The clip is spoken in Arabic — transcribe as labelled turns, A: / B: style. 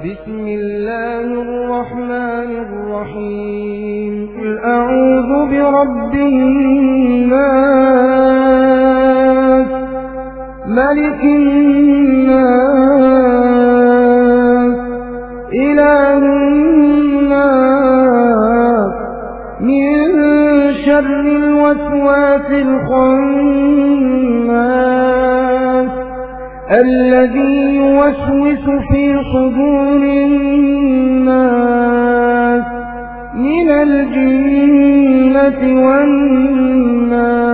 A: بسم الله الرحمن الرحيم قل أعوذ برب الناس ملك الناس إله الناس من شر الوسواس الخناس الذي يوسوس في صدور الناس من الجنة والناس